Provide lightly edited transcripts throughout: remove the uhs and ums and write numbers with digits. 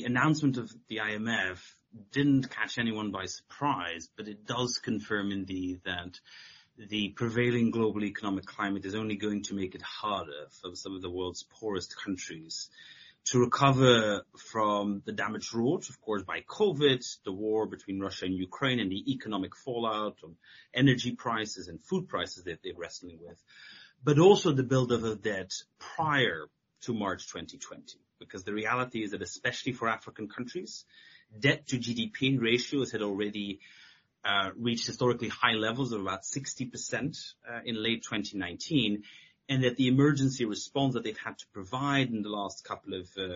announcement of the IMF didn't catch anyone by surprise, but it does confirm indeed that the prevailing global economic climate is only going to make it harder for some of the world's poorest countries to recover from the damage wrought, of course, by COVID, the war between Russia and Ukraine, and the economic fallout on energy prices and food prices that they're wrestling with, but also the buildup of debt prior to March 2020. Because the reality is that especially for African countries, debt to GDP ratios had already reached historically high levels of about 60% in late 2019, and that the emergency response that they've had to provide in the last couple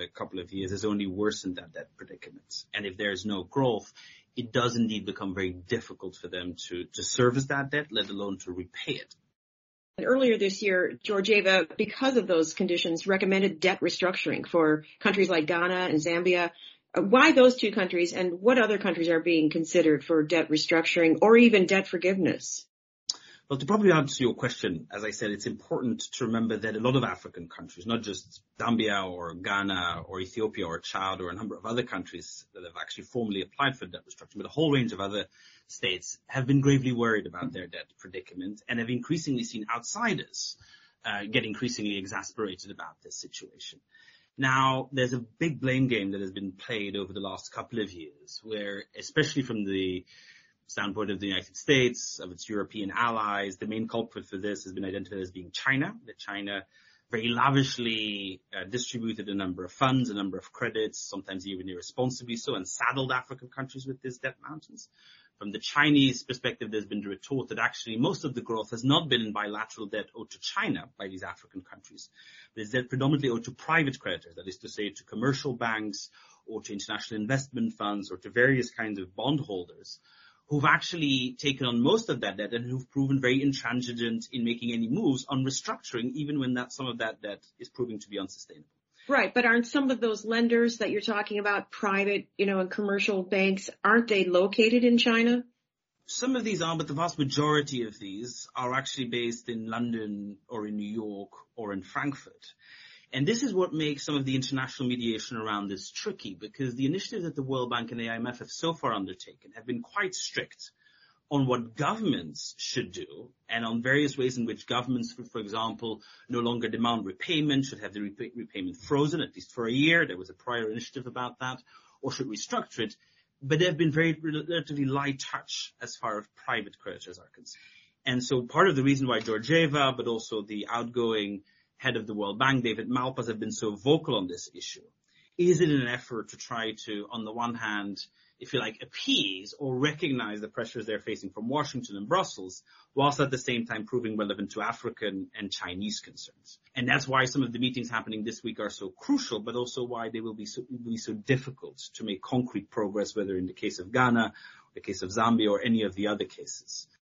of years has only worsened that predicament. And if there is no growth, it does indeed become very difficult for them to service that debt, let alone to repay it. And earlier this year, Georgieva, because of those conditions, recommended debt restructuring for countries like Ghana and Zambia. Why those two countries, and what other countries are being considered for debt restructuring or even debt forgiveness? Well, to probably answer your question, as I said, it's important to remember that a lot of African countries, not just Zambia or Ghana or Ethiopia or Chad or a number of other countries that have actually formally applied for debt restructuring, but a whole range of other states have been gravely worried about their debt predicament and have increasingly seen outsiders get increasingly exasperated about this situation. Now, there's a big blame game that has been played over the last couple of years where, especially from the standpoint of the United States, of its European allies, the main culprit for this has been identified as being China, that China very lavishly distributed a number of funds, a number of credits, sometimes even irresponsibly so, and saddled African countries with these debt mountains. From the Chinese perspective, there's been the retort that actually most of the growth has not been in bilateral debt owed to China by these African countries, but it's debt predominantly owed to private creditors, that is to say to commercial banks or to international investment funds or to various kinds of bondholders who've actually taken on most of that debt and who've proven very intransigent in making any moves on restructuring, even when some of that debt is proving to be unsustainable. Right, but aren't some of those lenders that you're talking about private, and commercial banks, aren't they located in China? Some of these are, but the vast majority of these are actually based in London or in New York or in Frankfurt. And this is what makes some of the international mediation around this tricky, because the initiatives that the World Bank and the IMF have so far undertaken have been quite strict on what governments should do and on various ways in which governments, for example, no longer demand repayment, should have the repayment frozen, at least for a year. There was a prior initiative about that, or should restructure it. But they have been very relatively light touch as far as private creditors are concerned. And so part of the reason why Georgieva, but also the outgoing head of the World Bank, David Malpass, have been so vocal on this issue is in an effort to try to, on the one hand, if you like, appease or recognize the pressures they're facing from Washington and Brussels, whilst at the same time proving relevant to African and Chinese concerns. And that's why some of the meetings happening this week are so crucial, but also why they will be so difficult to make concrete progress, whether in the case of Ghana, the case of Zambia, or any of the other cases.